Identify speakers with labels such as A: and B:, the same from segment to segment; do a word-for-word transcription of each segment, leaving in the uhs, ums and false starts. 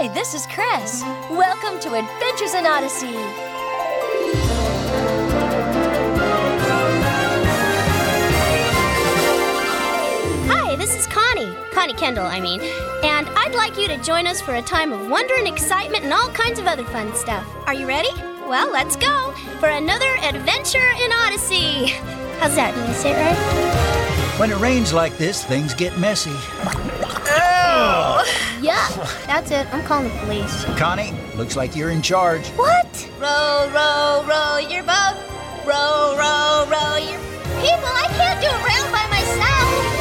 A: Hi, this is Chris. Welcome to Adventures in Odyssey.
B: Hi, this is Connie. Connie Kendall, I mean. And I'd like you to join us for a time of wonder and excitement and all kinds of other fun stuff. Are you ready? Well, let's go for another Adventure in Odyssey. How's that? Did I say it right?
C: When it rains like this, things get messy.
B: Oh! Yeah, that's it. I'm calling the police.
C: Connie, looks like you're in charge.
B: What? Row, row, row your boat. Row, row, row your... People, I can't do it round by myself.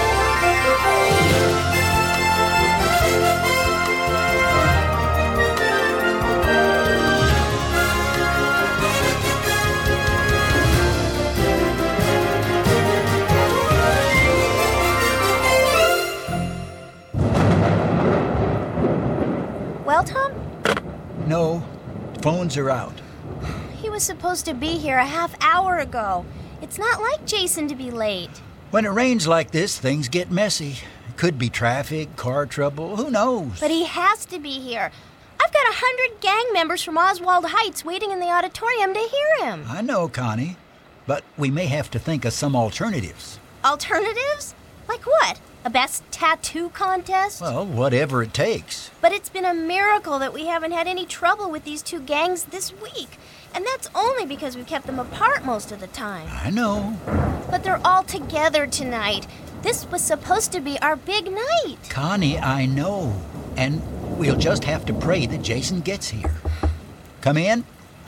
B: Well, Tom?
C: No, phones are out.
B: He was supposed to be here a half hour ago. It's not like Jason to be late.
C: When it rains like this, things get messy. Could be traffic, car trouble, who knows?
B: But he has to be here. I've got a hundred gang members from Oswald Heights waiting in the auditorium to hear him.
C: I know, Connie, but we may have to think of some alternatives.
B: Alternatives? Like what? A best tattoo contest?
C: Well, whatever it takes.
B: But it's been a miracle that we haven't had any trouble with these two gangs this week. And that's only because we've kept them apart most of the time.
C: I know.
B: But they're all together tonight. This was supposed to be our big night.
C: Connie, I know. And we'll just have to pray that Jason gets here. Come in.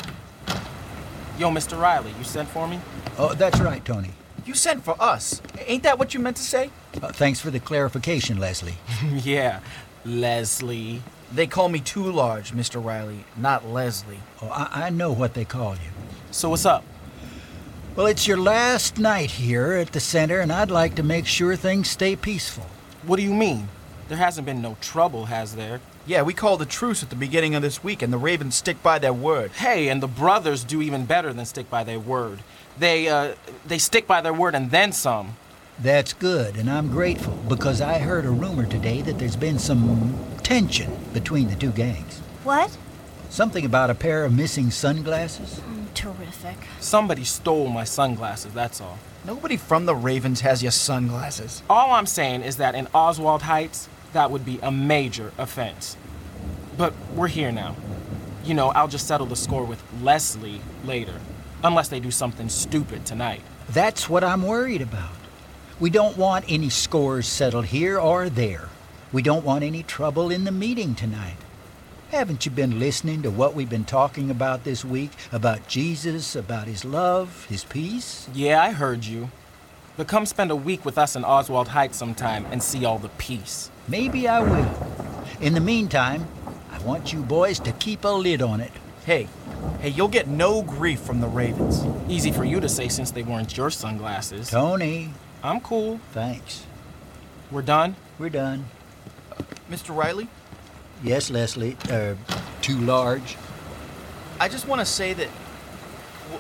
D: Yo, Mister Riley, you sent for me?
C: Oh, that's right, Tony.
E: You sent for us. Ain't that what you meant to say?
C: Uh, thanks for the clarification, Leslie.
D: Yeah, Leslie.
E: They call me too large, Mister Riley, not Leslie.
C: Oh, I, I know what they call you.
D: So what's up?
C: Well, it's your last night here at the center, and I'd like to make sure things stay peaceful.
D: What do you mean? There hasn't been no trouble, has there?
E: Yeah, we called a truce at the beginning of this week, and the Ravens stick by their word.
D: Hey, and the brothers do even better than stick by their word. They, uh, they stick by their word and then some.
C: That's good, and I'm grateful, because I heard a rumor today that there's been some tension between the two gangs.
B: What?
C: Something about a pair of missing sunglasses?
B: Mm, terrific.
D: Somebody stole my sunglasses, that's all.
E: Nobody from the Ravens has your sunglasses.
D: All I'm saying is that in Oswald Heights, that would be a major offense. But we're here now. You know, I'll just settle the score with Leslie later. Unless they do something stupid tonight.
C: That's what I'm worried about. We don't want any scores settled here or there. We don't want any trouble in the meeting tonight. Haven't you been listening to what we've been talking about this week? About Jesus, about his love, his peace?
D: Yeah, I heard you. But come spend a week with us in Oswald Heights sometime and see all the peace.
C: Maybe I will. In the meantime, I want you boys to keep a lid on it.
E: Hey, hey, you'll get no grief from the Ravens.
D: Easy for you to say since they weren't your sunglasses.
C: Tony.
D: I'm cool.
C: Thanks.
D: We're done?
C: We're done.
E: Uh, Mister Riley?
C: Yes, Leslie. Uh, too large?
E: I just want to say that... Well,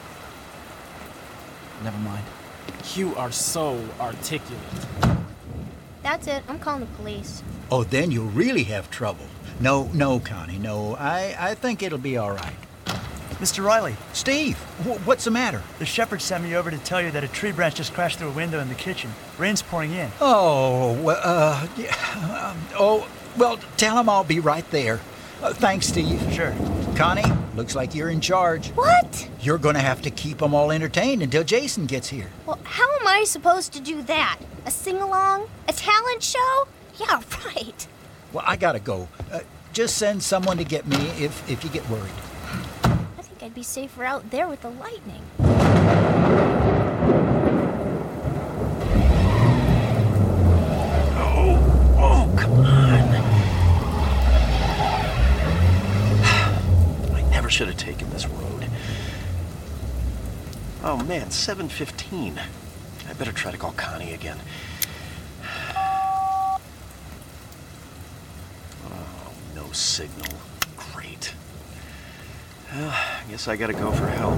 E: never mind.
D: You are so articulate.
B: That's it. I'm calling the police.
C: Oh, then you'll really have trouble. No, no, Connie, no. I, I think it'll be all right.
F: Mister Riley.
C: Steve, wh- what's the matter?
F: The shepherd sent me over to tell you that a tree branch just crashed through a window in the kitchen. Rain's pouring in.
C: Oh, well, uh, yeah, um, oh, well, tell him I'll be right there. Uh, thanks, Steve.
F: Sure.
C: Connie, looks like you're in charge.
B: What?
C: You're going to have to keep them all entertained until Jason gets here.
B: Well, how am I supposed to do that? A sing-along? A talent show? Yeah, right.
C: Well, I gotta go. Uh, just send someone to get me if, if you get worried.
B: I think I'd be safer out there with the lightning.
F: Oh, oh, come on.
G: I never should have taken this road. Oh man, seven fifteen. I better try to call Connie again. Oh, no signal. Great. Well, I guess I gotta go for help.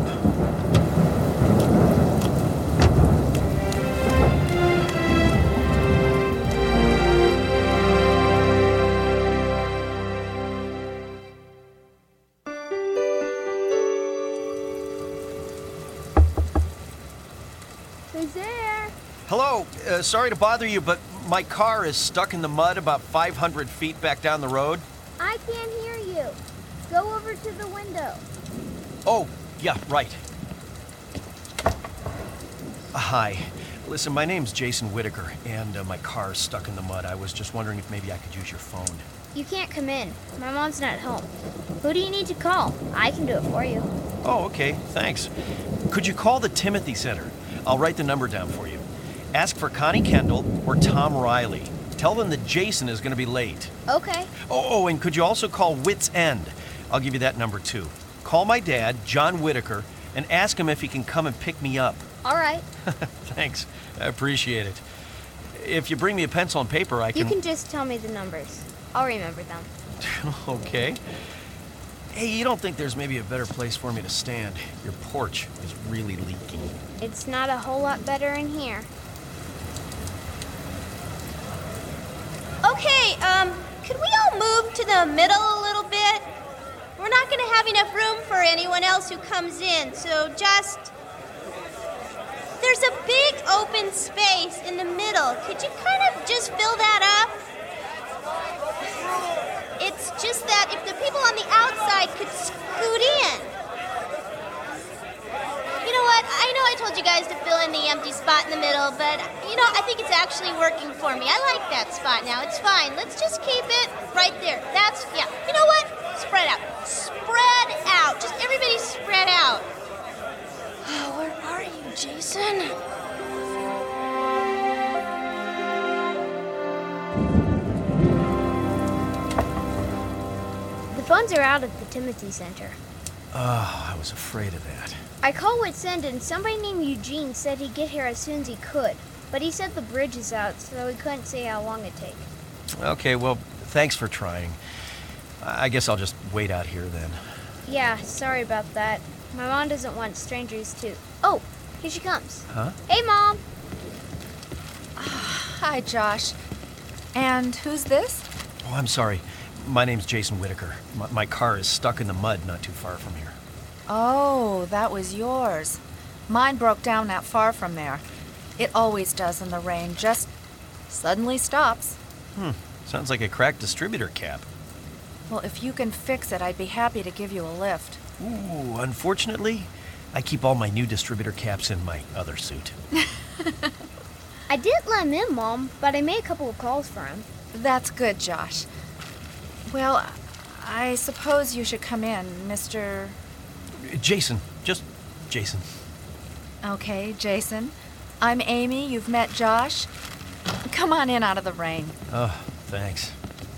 B: Who's there?
G: Hello, uh, sorry to bother you, but my car is stuck in the mud about five hundred feet back down the road.
B: I can't hear you. Go over to the window.
G: Oh, yeah, right. Hi. Listen, my name's Jason Whitaker, and uh, my car is stuck in the mud. I was just wondering if maybe I could use your phone.
B: You can't come in. My mom's not home. Who do you need to call? I can do it for you.
G: Oh, okay, thanks. Could you call the Timothy Center? I'll write the number down for you. Ask for Connie Kendall or Tom Riley. Tell them that Jason is going to be late.
B: Okay.
G: Oh, oh, and could you also call Wits End? I'll give you that number, too. Call my dad, John Whitaker, and ask him if he can come and pick me up.
B: All right.
G: Thanks. I appreciate it. If you bring me a pencil and paper, I can...
B: You can just tell me the numbers. I'll remember them.
G: Okay. Hey, you don't think there's maybe a better place for me to stand? Your porch is really leaking.
B: It's not a whole lot better in here.
H: Okay, um, could we all move to the middle a little bit? We're not going to have enough room for anyone else who comes in, so just... There's a big open space in the middle. Could you kind of just fill that up? It's just that if the people on the outside could scoot in. You know what? I know I told you guys to fill in the empty spot in the middle, but, you know, I think it's actually working for me. I like that spot now. It's fine. Let's just keep it right there. That's, yeah. You know what? Spread out. Spread out. Just everybody spread out. Where are you, Jason?
B: The funds are out at the Timothy Center.
G: Oh, I was afraid of that.
B: I called Wits End, and somebody named Eugene said he'd get here as soon as he could. But he said the bridge is out, so he couldn't say how long it'd take.
G: Okay, well, thanks for trying. I guess I'll just wait out here then.
B: Yeah, sorry about that. My mom doesn't want strangers to... Oh, here she comes.
G: Huh?
B: Hey, Mom.
I: Hi, Josh. And who's this?
G: Oh, I'm sorry. My name's Jason Whitaker. My, my car is stuck in the mud not too far from here.
I: Oh, that was yours. Mine broke down not far from there. It always does in the rain, just suddenly stops.
G: Hmm, sounds like a cracked distributor cap.
I: Well, if you can fix it, I'd be happy to give you a lift.
G: Ooh, unfortunately, I keep all my new distributor caps in my other suit.
B: I didn't let him in, Mom, but I made a couple of calls for him.
I: That's good, Josh. Well, I suppose you should come in, Mister...
G: Jason, just Jason.
I: Okay, Jason. I'm Amy. You've met Josh. Come on in out of the rain.
G: Oh, thanks.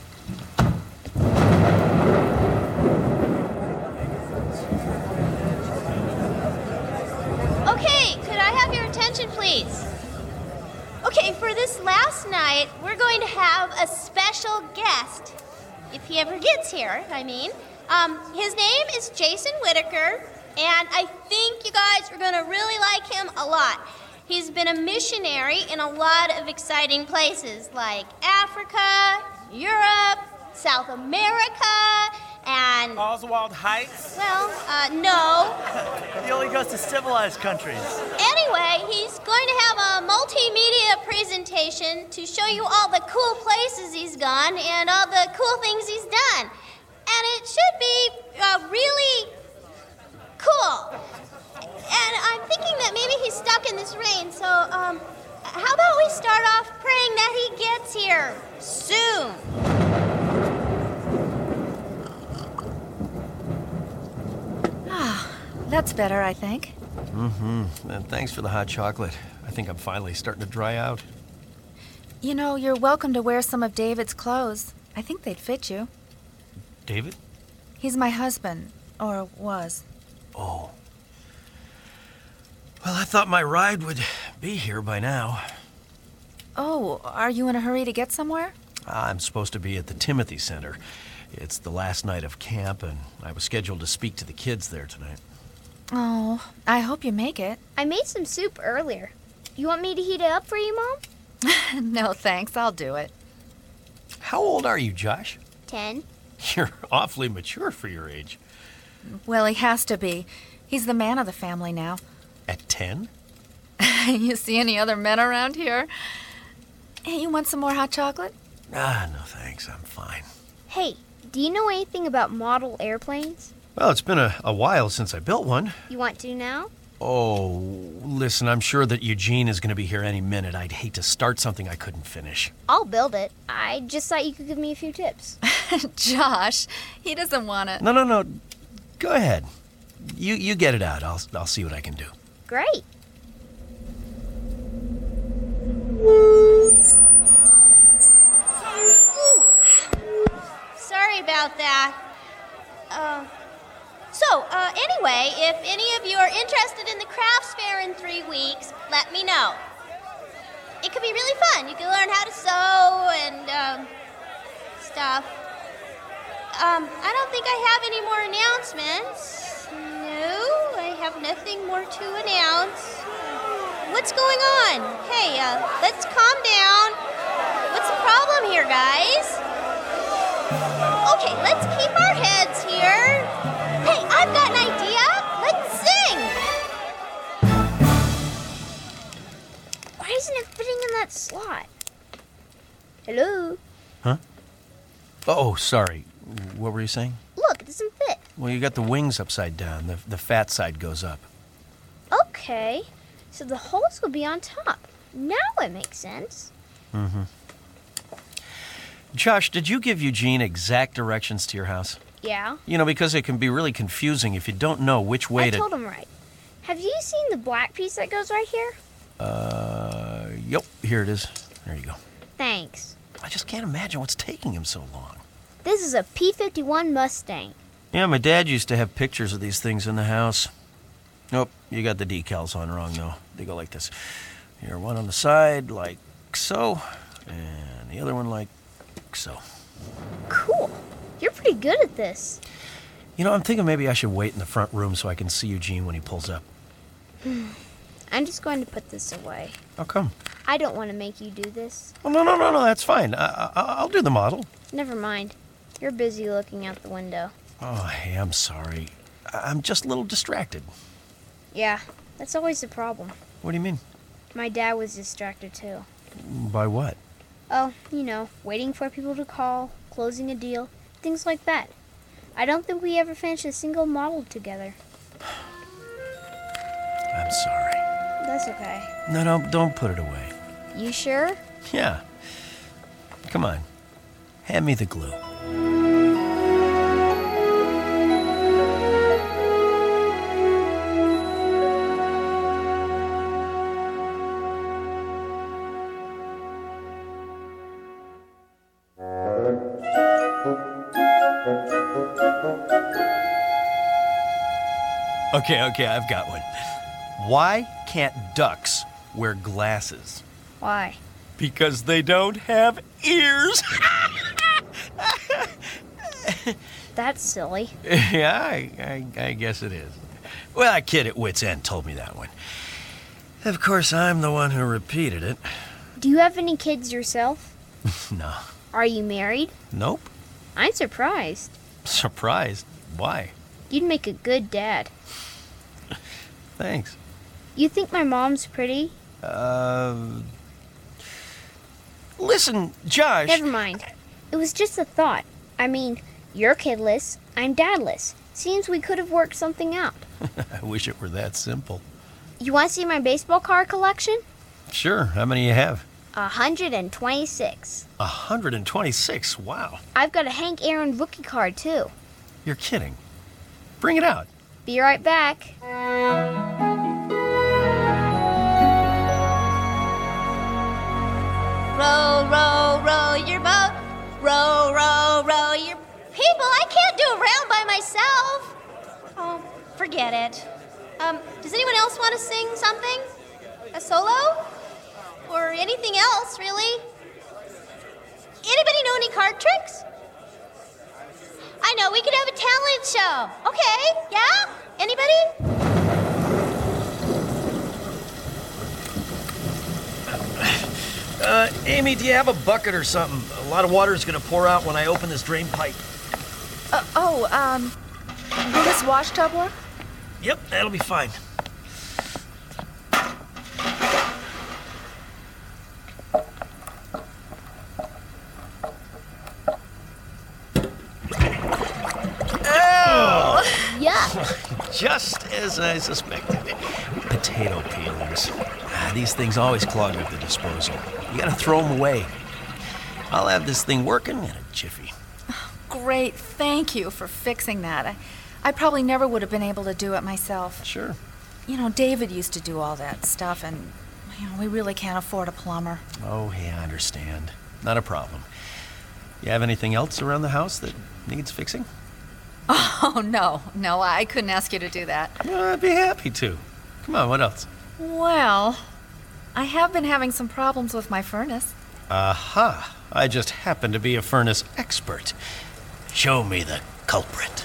H: Okay, could I have your attention, please? Okay, for this last night, we're going to have a special guest. If he ever gets here, I mean. Um, his name is Jason Whitaker, and I think you guys are going to really like him a lot. He's been a missionary in a lot of exciting places, like Africa, Europe, South America, and...
D: Oswald Heights?
H: Well, uh, no.
F: He only goes to civilized countries.
H: Anyway, he's going to have a multimedia presentation to show you all the cool places he's gone and all the cool things he's done. And it should be uh, really cool. And I'm thinking that maybe he's stuck in this rain, so um, how about we start off praying that he gets here soon?
I: Ah, that's better, I think.
G: Mm-hmm. And thanks for the hot chocolate. I think I'm finally starting to dry out.
I: You know, you're welcome to wear some of David's clothes. I think they'd fit you.
G: David?
I: He's my husband, or was.
G: Oh. Well, I thought my ride would be here by now.
I: Oh, are you in a hurry to get somewhere?
G: I'm supposed to be at the Timothy Center. It's the last night of camp, and I was scheduled to speak to the kids there tonight.
I: Oh, I hope you make it.
B: I made some soup earlier. You want me to heat it up for you, Mom?
I: No, thanks. I'll do it.
G: How old are you, Josh?
B: Ten.
G: You're awfully mature for your age.
I: Well, he has to be. He's the man of the family now.
G: At ten?
I: You see any other men around here? Hey, you want some more hot chocolate?
G: Ah, no thanks. I'm fine.
B: Hey, do you know anything about model airplanes?
G: Well, it's been a, a while since I built one.
B: You want to now?
G: Oh, listen, I'm sure that Eugene is going to be here any minute. I'd hate to start something I couldn't finish.
B: I'll build it. I just thought you could give me a few tips.
I: Josh, he doesn't want it.
G: No, no, no. Go ahead. You you get it out. I'll I'll see what I can do.
B: Great. Sorry about that. Uh, so, uh, anyway, if any of you are interested in the crafts fair in three weeks, let me know. It could be really fun. You can learn how to sew and, um, stuff. Um, I don't think I have any more announcements. No, I have nothing more to announce. What's going on? Hey, uh, let's calm down. What's the problem here, guys? Okay, let's keep our heads here. Hey, I've got an idea. Let's sing. Why isn't it fitting in that slot? Hello?
G: Huh? Oh, sorry. What were you saying?
B: Look, it doesn't fit.
G: Well, you got the wings upside down. The, the fat side goes up.
B: Okay, so the holes will be on top. Now it makes sense.
G: Mm-hmm. Josh, did you give Eugene exact directions to your house?
B: Yeah.
G: You know, because it can be really confusing if you don't know which way
B: I
G: to...
B: told him right. Have you seen the black piece that goes right here?
G: Uh, yep, here it is. There you go.
B: Thanks.
G: I just can't imagine what's taking him so long.
B: This is a P fifty-one Mustang.
G: Yeah, my dad used to have pictures of these things in the house. Nope, you got the decals on wrong, though. They go like this. Here, one on the side, like so, and the other one like so.
B: Cool. You're pretty good at this.
G: You know, I'm thinking maybe I should wait in the front room so I can see Eugene when he pulls up.
B: I'm just going to put this away.
G: How come?
B: I don't want to make you do this.
G: Oh, no, no, no, no, that's fine. I, I, I'll do the model.
B: Never mind. You're busy looking out the window.
G: Oh, hey, I'm sorry. I- I'm just a little distracted.
B: Yeah, that's always the problem.
G: What do you mean?
B: My dad was distracted too.
G: By what?
B: Oh, you know, waiting for people to call, closing a deal, things like that. I don't think we ever finished a single model together.
G: I'm sorry.
B: That's okay.
G: No, no, don't put it away.
B: You sure?
G: Yeah. Come on. Hand me the glue. Okay, okay, I've got one. Why can't ducks wear glasses?
B: Why?
G: Because they don't have ears.
B: That's silly.
G: Yeah, I, I, I guess it is. Well, a kid at Wits End told me that one. Of course, I'm the one who repeated it.
B: Do you have any kids yourself?
G: No.
B: Are you married?
G: Nope.
B: I'm surprised.
G: Surprised? Why?
B: You'd make a good dad.
G: Thanks.
B: You think my mom's pretty?
G: Uh... Listen, Josh...
B: Never mind. It was just a thought. I mean, you're kidless, I'm dadless. Seems we could have worked something out.
G: I wish it were that simple.
B: You want to see my baseball card collection?
G: Sure. How many you have?
B: one hundred twenty-six.
G: one hundred twenty-six? Wow.
B: I've got a Hank Aaron rookie card, too.
G: You're kidding. Bring it out.
B: Be right back. Row, row, row your boat. Row, row, row your... People, I can't do a round by myself. Oh, forget it. Um, does anyone else want to sing something? A solo? Or anything else, really? Anybody know any card tricks? I know, we could have a talent show. Okay, yeah? Anybody?
G: Uh, Amy, do you have a bucket or something? A lot of water is going to pour out when I open this drain pipe.
I: Uh, oh, um, will this wash tub work?
G: Yep, that'll be fine. Just as I suspected. Potato peelers. Ah, these things always clog up the disposal. You gotta throw them away. I'll have this thing working in a jiffy.
I: Great, thank you for fixing that. I, I probably never would have been able to do it myself.
G: Sure.
I: You know, David used to do all that stuff, and you know, we really can't afford a plumber.
G: Oh, yeah, I understand. Not a problem. You have anything else around the house that needs fixing?
I: Oh, no, no, I couldn't ask you to do that.
G: Well, I'd be happy to. Come on, what else?
I: Well, I have been having some problems with my furnace.
G: Aha! I just happen to be a furnace expert. Show me the culprit.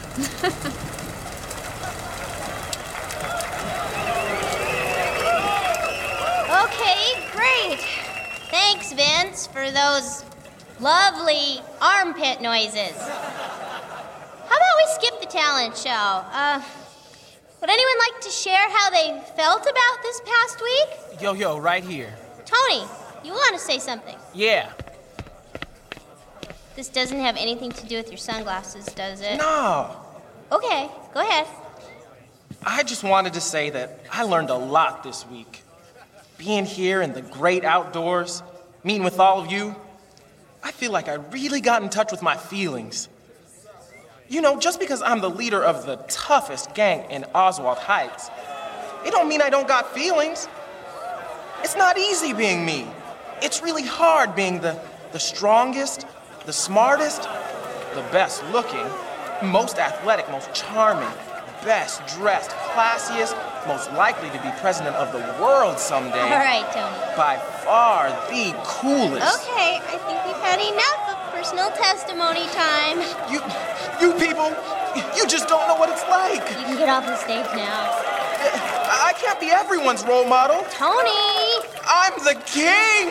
H: Okay, great. Thanks, Vince, for those lovely armpit noises. How about we skip the talent show? Uh, would anyone like to share how they felt about this past week?
D: Yo, yo, right here.
H: Tony, you want to say something?
D: Yeah.
H: This doesn't have anything to do with your sunglasses, does it?
D: No.
H: Okay, go ahead.
D: I just wanted to say that I learned a lot this week. Being here in the great outdoors, meeting with all of you, I feel like I really got in touch with my feelings. You know, just because I'm the leader of the toughest gang in Oswald Heights, it don't mean I don't got feelings. It's not easy being me. It's really hard being the, the strongest, the smartest, the best looking, most athletic, most charming, best dressed, classiest, most likely to be president of the world someday.
H: All right, Tony.
D: By far the coolest.
H: Okay, I think we've had enough of personal testimony time.
D: You, you people, you just don't know what it's like.
H: You can get off the stage now.
D: I can't be everyone's role model.
H: Tony!
D: I'm the king!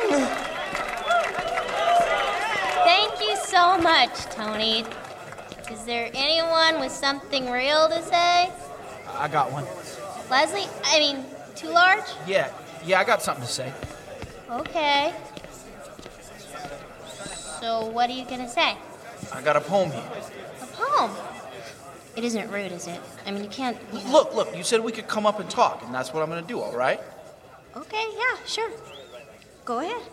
H: Thank you so much, Tony. Is there anyone with something real to say?
E: I got one.
H: Leslie? I mean, too large?
E: Yeah, yeah, I got something to say.
H: Okay. So what are you gonna say?
E: I got a poem here.
H: A poem? It isn't rude, is it? I mean, you can't... You know.
E: Look, look, you said we could come up and talk, and that's what I'm gonna do, all right?
H: Okay, yeah, sure. Go ahead.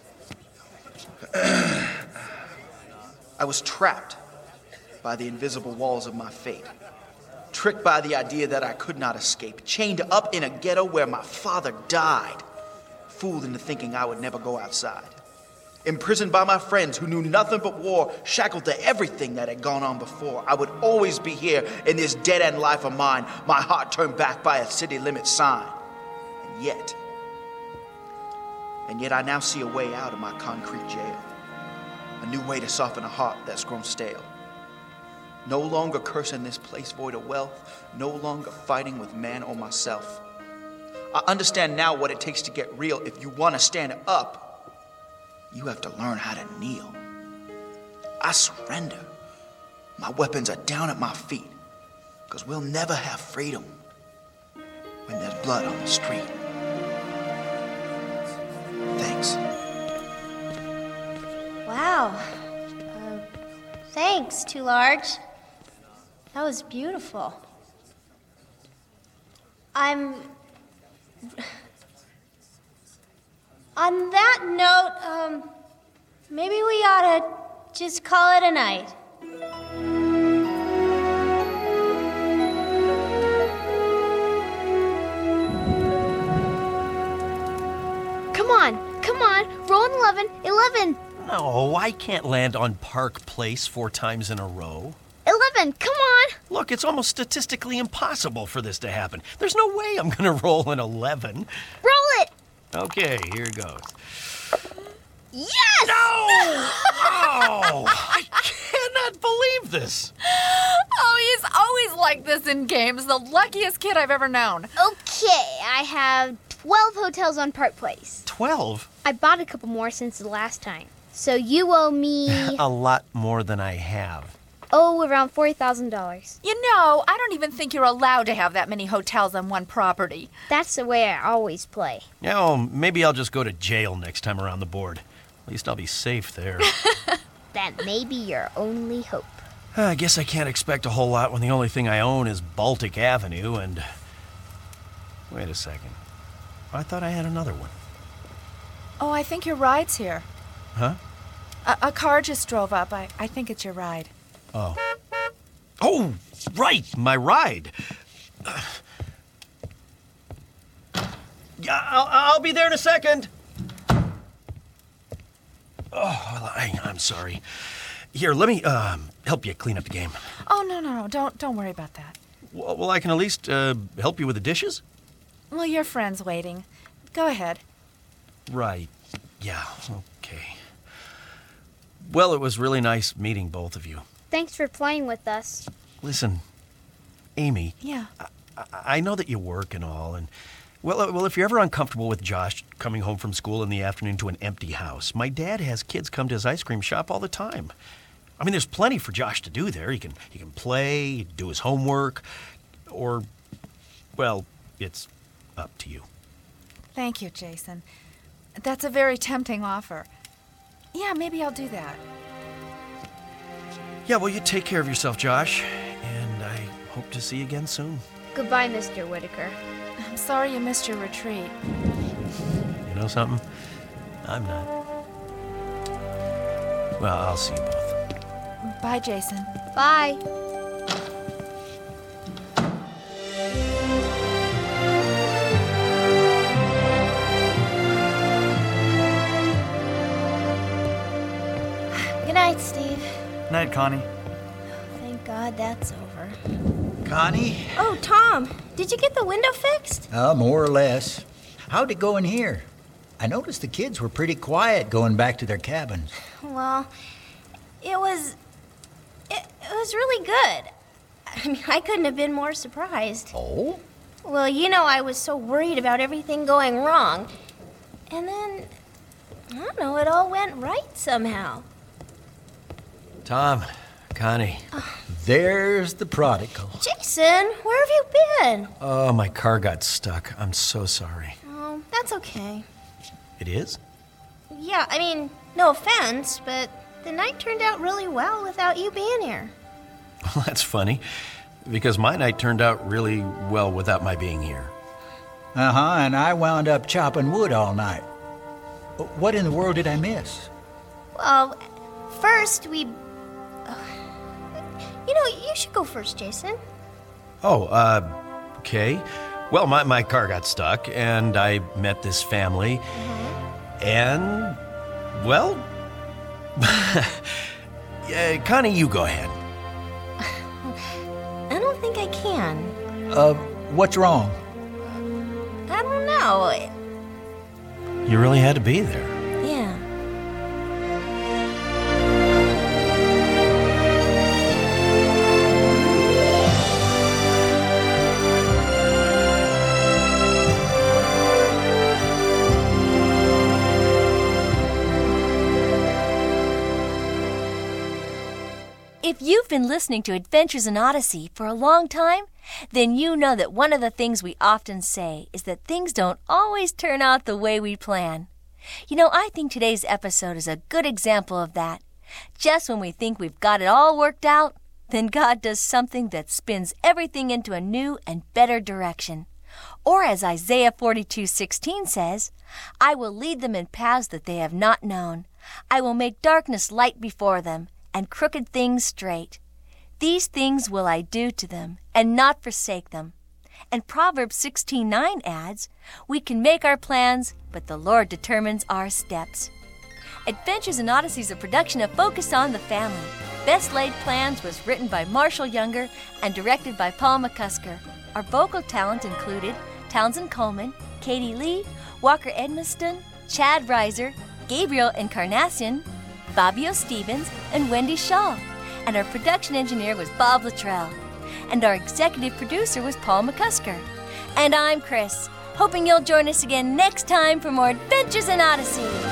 E: I was trapped by the invisible walls of my fate. Tricked by the idea that I could not escape. Chained up in a ghetto where my father died. Fooled into thinking I would never go outside. Imprisoned by my friends who knew nothing but war. Shackled to everything that had gone on before. I would always be here in this dead-end life of mine. My heart turned back by a city limit sign. And yet... And yet I now see a way out of my concrete jail. A new way to soften a heart that's grown stale. No longer cursing this place void of wealth. No longer fighting with man or myself. I understand now what it takes to get real. If you want to stand up, you have to learn how to kneel. I surrender. My weapons are down at my feet. Because we'll never have freedom when there's blood on the street. Thanks.
H: Wow. Uh, thanks, Too Large. That was beautiful. I'm... On that note, um, maybe we ought to just call it a night.
B: Come on, come on, roll an eleven, eleven.
G: No, I can't land on Park Place four times in a row.
B: eleven, come on.
G: Look, it's almost statistically impossible for this to happen. There's no way I'm going to roll an eleven.
B: Roll it.
G: Okay, here goes.
B: Yes!
G: No! Oh, I cannot believe this.
I: Oh, he's always like this in games. The luckiest kid I've ever known.
B: Okay, I have twelve hotels on Park Place.
G: Twelve?
B: I bought a couple more since the last time. So you owe me...
G: A lot more than I have.
B: Oh, around forty thousand dollars.
I: You know, I don't even think you're allowed to have that many hotels on one property.
B: That's the way I always play.
G: Yeah, well, maybe I'll just go to jail next time around the board. At least I'll be safe there.
B: That may be your only hope.
G: I guess I can't expect a whole lot when the only thing I own is Baltic Avenue and... Wait a second. I thought I had another one.
I: Oh, I think your ride's here.
G: Huh?
I: A, a car just drove up. I, I think it's your ride.
G: Oh. Oh, right, my ride. Uh, yeah, I'll, I'll be there in a second. Oh, well, I, I'm sorry. Here, let me um, help you clean up the game.
I: Oh, no, no, no. Don't, don't worry about that.
G: Well, well I can at least uh, help you with the dishes?
I: Well, your friend's waiting. Go ahead.
G: Right. Yeah, okay. Well, it was really nice meeting both of you.
B: Thanks for playing with us.
G: Listen, Amy.
I: Yeah.
G: I, I know that you work and all, and well, uh, well, if you're ever uncomfortable with Josh coming home from school in the afternoon to an empty house, my dad has kids come to his ice cream shop all the time. I mean, there's plenty for Josh to do there. He can he can play, do his homework, or, well, it's up to you.
I: Thank you, Jason. That's a very tempting offer. Yeah, maybe I'll do that.
G: Yeah, well, you take care of yourself, Josh, and I hope to see you again soon.
B: Goodbye, Mister Whitaker.
I: I'm sorry you missed your retreat.
G: You know something? I'm not. Well, I'll see you both.
I: Bye, Jason.
B: Bye. Good night, Steve.
F: Night, Connie.
B: Thank God that's over.
C: Connie?
B: Oh, Tom, did you get the window fixed?
C: Uh, more or less. How'd it go in here? I noticed the kids were pretty quiet going back to their cabins.
B: Well, it was... It, it was really good. I mean, I couldn't have been more surprised.
C: Oh?
B: Well, you know, I was so worried about everything going wrong. And then, I don't know, it all went right somehow.
G: Tom, Connie.
C: There's the prodigal.
B: Jason, where have you been?
G: Oh, my car got stuck. I'm so sorry.
B: Oh, that's okay.
G: It is?
B: Yeah, I mean, no offense, but the night turned out really well without you being here.
G: Well, that's funny, because my night turned out really well without my being here.
C: Uh-huh, and I wound up chopping wood all night. What in the world did I miss?
B: Well, first we... You know, you should go first, Jason.
G: Oh, uh, okay. Well, my, my car got stuck, and I met this family, mm-hmm. and, well, uh, Connie, you go ahead.
B: I don't think I can.
C: Uh, what's wrong?
B: I don't know.
G: You really had to be there.
B: Yeah.
A: If you've been listening to Adventures in Odyssey for a long time, then you know that one of the things we often say is that things don't always turn out the way we plan. You know, I think today's episode is a good example of that. Just when we think we've got it all worked out, then God does something that spins everything into a new and better direction. Or as Isaiah forty-two sixteen says, I will lead them in paths that they have not known. I will make darkness light before them, and crooked things straight. These things will I do to them, and not forsake them. And Proverbs sixteen nine adds, we can make our plans, but the Lord determines our steps. Adventures in Odyssey is a production of Focus on the Family. Best Laid Plans was written by Marshall Younger and directed by Paul McCusker. Our vocal talent included Townsend Coleman, Katie Lee, Walker Edmiston, Chad Reiser, Gabriel Encarnacion, Fabio Stevens, and Wendy Shaw. And our production engineer was Bob Luttrell. And our executive producer was Paul McCusker. And I'm Chris, hoping you'll join us again next time for more Adventures in Odyssey.